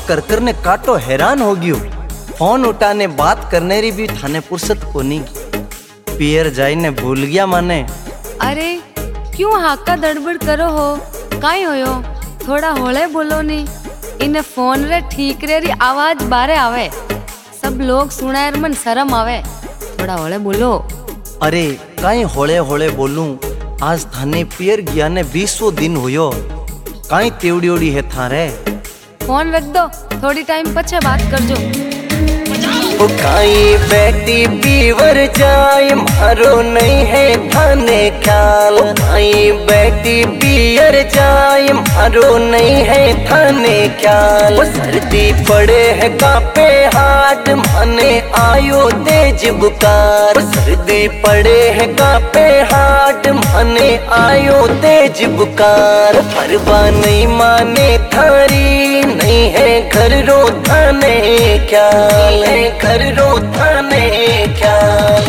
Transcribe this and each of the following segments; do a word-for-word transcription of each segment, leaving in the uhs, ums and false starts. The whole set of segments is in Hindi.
कर कर ने काटो हैरान हो गयो। फोन उठाने बात करने री भी थाने फुर्सत को नहीं। पियर जाई ने भूल गया माने। अरे क्यों हाका दड़बड़ करो हो, काई होयो? थोड़ा होले बोलो नी। इन फोन रे ठीक रे री आवाज बारे आवे, सब लोग सुने मन शर्म आवे। थोड़ा होले बोलो। अरे काई होले होले बोलूं, आज थाने पियर गया ने बीसो दिन होयो। काई तेवड़ी ओड़ी है थारे। फोन रख दो, थोड़ी टाइम पछे बात कर जो। ओ काई बेटी पीवर जाए मारो नहीं है थाने ख्याल। काई बेटी पियर जाए मारो नहीं है थाने ख्याल। सर्दी पड़े है कापे हाथ माने आयो तेज बुकार। सर्दी पड़े है कापे हाथ माने आयो तेज बुकार। परवा नहीं माने थारी नहीं है घर रो थाने ख्याल। घर रो थाने ख्याल।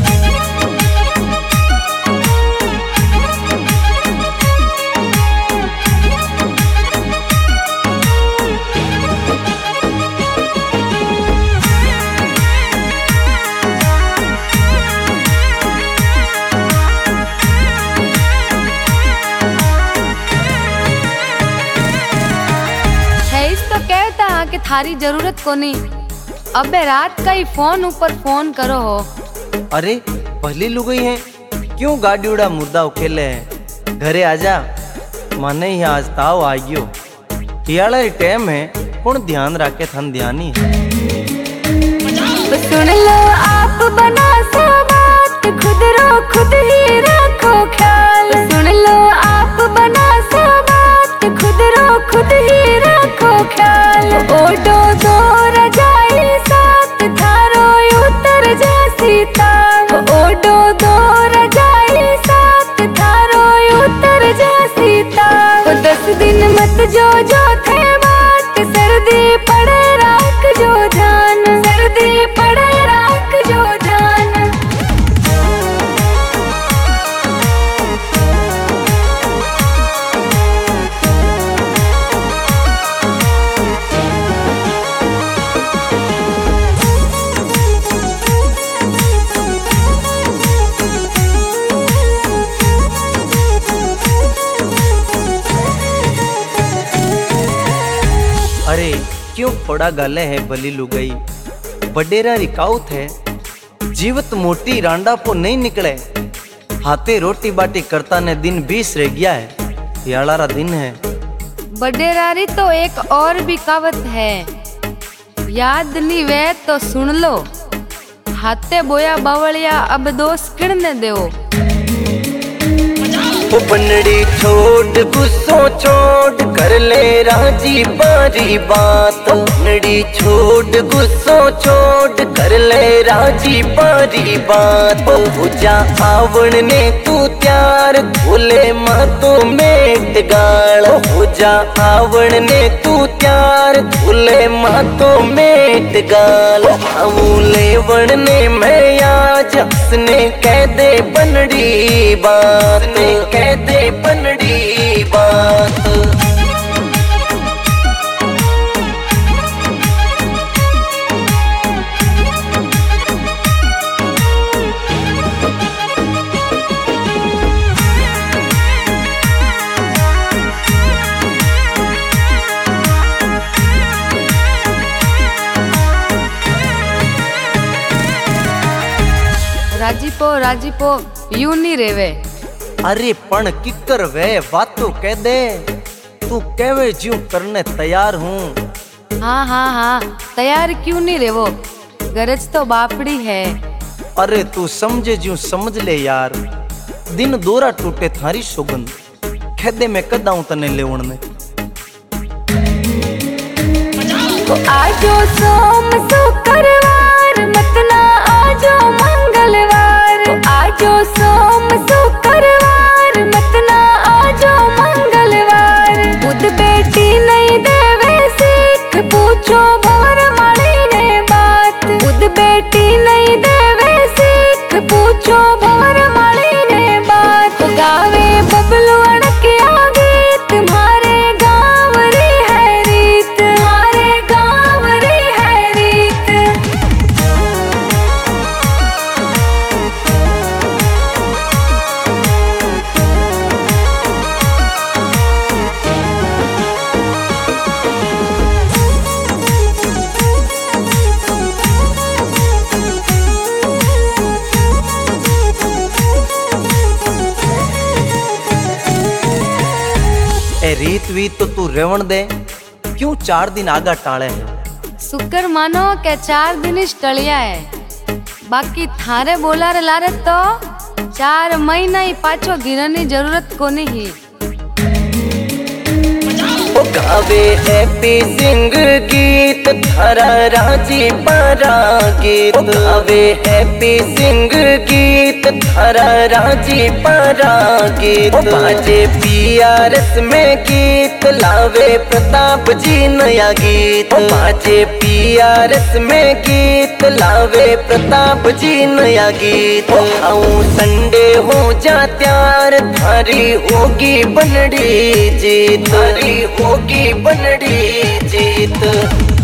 तो कहता कि थारी जरूरत को नहीं, अबे रात का ही फोन ऊपर फोन करो हो। अरे पहली लुगई है, क्यों गाड़ी उड़ा मुद्दा उकेले है। घरे आजा माने ही आज ताव आ गयो। याला टाइम है, कौन ध्यान रखे थन ध्यानी। तो सुन लो आप बना सा बात, खुद रो खुद ही रखो ख्याल। सुन लो आप बना सा बात, खुद रो खुद ही रखो ख्याल। ओडो दो रजाई साथ थारो उतर जासी ताव। ओडो दो रजाई साथ थारो उतर जासी ताव। दस दिन मत जो जो थे बात, सर्दी पड़े राख जो ध्यान। सर्दी पड़े राख जो ध्यान। अरे क्यों फोड़ा गाले है बली लुगई। बडेरा रिकाउत है, जीवत मोटी रांडा को नहीं निकले। हाथे रोटी बाटी करता ने दिन बीस रह गया है। यालारा दिन है। बडेरारी तो एक और भी कहावत है, याद नहीं वे तो सुन लो। हाथे बोया बावलिया अब दोस्त किड़ने देओ। ओ बनड़ी छोड़ गुस्सो छोड़ कर ले राजी बारी बात। बनड़ी छोड़ गुस्सो छोड़ कर ले राजी बारी बात। पूजा आवण ने तू त्यार भूले माँ तो मेट गाल। पूजा आवण ने तू त्यार भूले माँ तो मेट गाल। लेवण ने मैं आज हंसने कह दे बनड़ी बात। कह दे बनड़ी बात। राजीपो राजीपो यूं नहीं रेवे। अरे पण किकर वे बातों कह दे। तू कहवे ज्यों करने तैयार हूँ। हाँ हाँ हाँ तैयार क्यों नहीं रेवो, गरज तो बापड़ी है। अरे तू समझे ज्यों समझ ले यार। दिन दोरा टूटे थारी सुगंध, खेदे में कदाऊं तने लेवण ने। आजो सोम शुक्रवार मत ना आजो मंगलवार। आजो सोम शुक्रवार मत ना आजो मंगलवार। बुध बेटी नहीं देवे सीख पूछो भवर माली ने बात। बुध बेटी नहीं देवे सीख पूछो भवर माली ने बात। गावे बबलू अड़किया गीत, तुम्हारे गाँव री है रीत। तुम्हारे गाँव रीत वीत तो तू रेवण दे, क्यों चार दिन आगा टाले है? शुक्र मानो के चार दिन इस टलिया है, बाकी थारे बोला रे लारे तो चार महीना ही पाछो गिरने जरूरत को नहीं। गावे हैप्पी सिंह गीत थारा राजी पारा गीत। गावे हैप्पी सिंह गीत थारा राजी पारा गीत। बाजे पीआरएस में गीत लावे प्रताप जी नया गीत। बाजे पीआरएस में गीत लावे प्रताप जी नया गीत। आऊं संडे हो जा त्यार थारी होगी बनड़ी जीत। थारी होगी बनड़ी जीत।